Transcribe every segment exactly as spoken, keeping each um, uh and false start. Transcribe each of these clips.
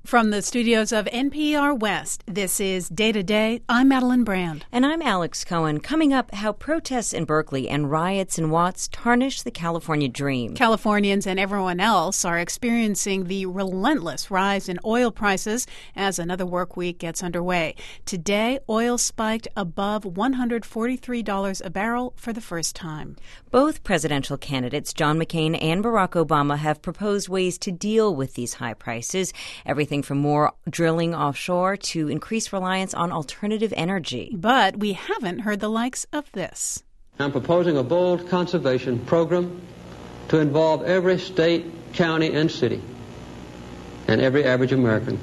From the studios of N P R West, this is Day to Day. I'm Madeline Brand. And I'm Alex Cohen. Coming up, how protests in Berkeley and riots in Watts tarnish the California dream. Californians and everyone else are experiencing the relentless rise in oil prices as another work week gets underway. Today, oil spiked above one hundred forty-three dollars a barrel for the first time. Both presidential candidates, John McCain and Barack Obama, have proposed ways to deal with these high prices. Everything from more drilling offshore to increased reliance on alternative energy. But we haven't heard the likes of this. I'm proposing a bold conservation program to involve every state, county, and city, and every average American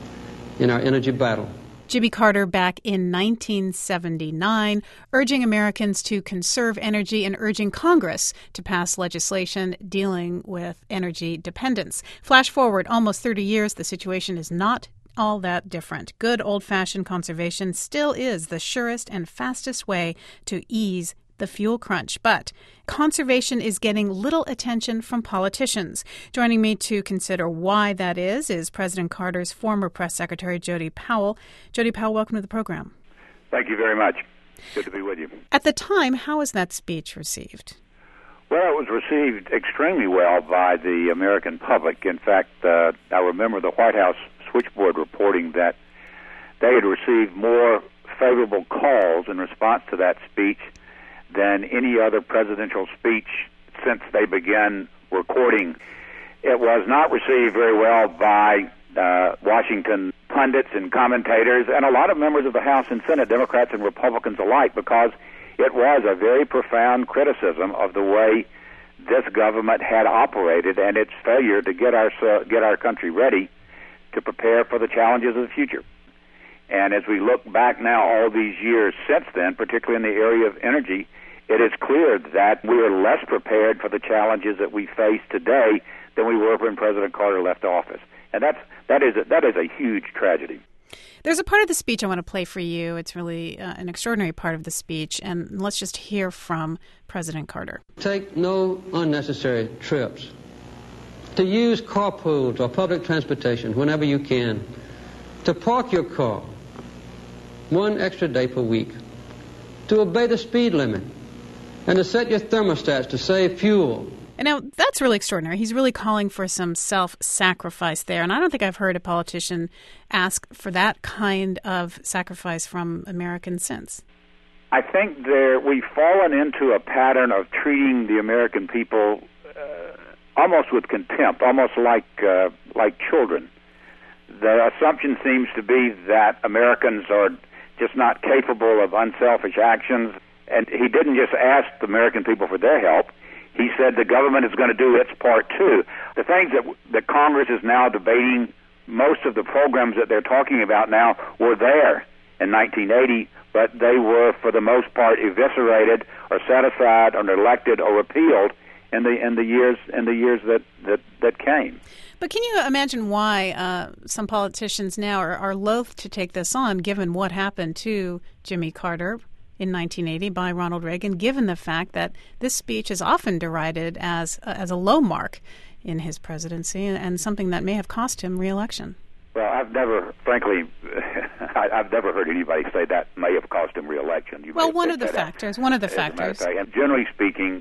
in our energy battle. Jimmy Carter back in nineteen seventy-nine, urging Americans to conserve energy and urging Congress to pass legislation dealing with energy dependence. Flash forward almost thirty years, the situation is not all that different. Good old-fashioned conservation still is the surest and fastest way to ease the fuel crunch. But conservation is getting little attention from politicians. Joining me to consider why that is is President Carter's former press secretary, Jody Powell. Jody Powell, welcome to the program. Thank you very much. Good to be with you. At the time, how was that speech received? Well, it was received extremely well by the American public. In fact, uh, I remember the White House switchboard reporting that they had received more favorable calls in response to that speech than any other presidential speech since they began recording. It was not received very well by uh, Washington pundits and commentators and a lot of members of the House and Senate, Democrats and Republicans alike, because it was a very profound criticism of the way this government had operated and its failure to get our uh, get our country ready to prepare for the challenges of the future. And as we look back now all these years since then, particularly in the area of energy, it is clear that we are less prepared for the challenges that we face today than we were when President Carter left office. And that's, that is a, that is a huge tragedy. There's a part of the speech I want to play for you. It's really uh, an extraordinary part of the speech. And let's just hear from President Carter. Take no unnecessary trips. To use carpools or public transportation whenever you can. To park your car one extra day per week. To obey the speed limit. And to set your thermostats to save fuel. And now, that's really extraordinary. He's really calling for some self-sacrifice there. And I don't think I've heard a politician ask for that kind of sacrifice from Americans since. I think there we've fallen into a pattern of treating the American people uh, almost with contempt, almost like uh, like children. The assumption seems to be that Americans are just not capable of unselfish actions. And he didn't just ask the American people for their help. He said the government is going to do its part, too. The things that, that Congress is now debating, most of the programs that they're talking about now were there in nineteen eighty, but they were, for the most part, eviscerated or set aside or neglected or repealed in the in the years in the years that, that, that came. But can you imagine why uh, some politicians now are, are loath to take this on, given what happened to Jimmy Carter in nineteen eighty by Ronald Reagan, given the fact that this speech is often derided as uh, as a low mark in his presidency and something that may have cost him re-election? Well, I've never, frankly, I've never heard anybody say that may have cost him re-election. You well, one of the factors, one of the factors. And generally speaking,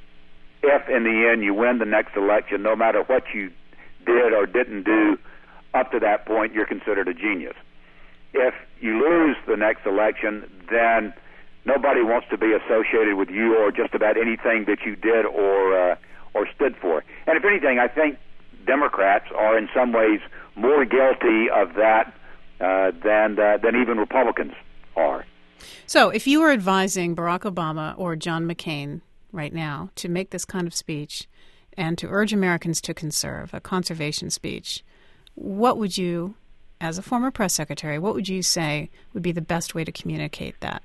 if in the end you win the next election, no matter what you did or didn't do up to that point, you're considered a genius. If you lose the next election, then nobody wants to be associated with you or just about anything that you did or uh, or stood for. And if anything, I think Democrats are in some ways more guilty of that uh, than uh, than even Republicans are. So if you were advising Barack Obama or John McCain right now to make this kind of speech and to urge Americans to conserve, a conservation speech, what would you, as a former press secretary, what would you say would be the best way to communicate that?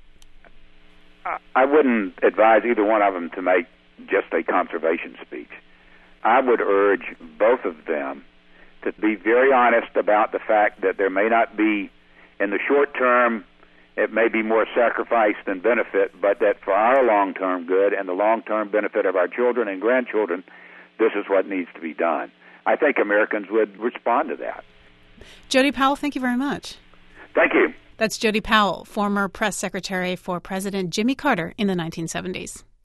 I wouldn't advise either one of them to make just a conservation speech. I would urge both of them to be very honest about the fact that there may not be, in the short term, it may be more sacrifice than benefit, but that for our long-term good and the long-term benefit of our children and grandchildren, this is what needs to be done. I think Americans would respond to that. Jody Powell, thank you very much. Thank you. That's Jody Powell, former press secretary for President Jimmy Carter in the nineteen seventies.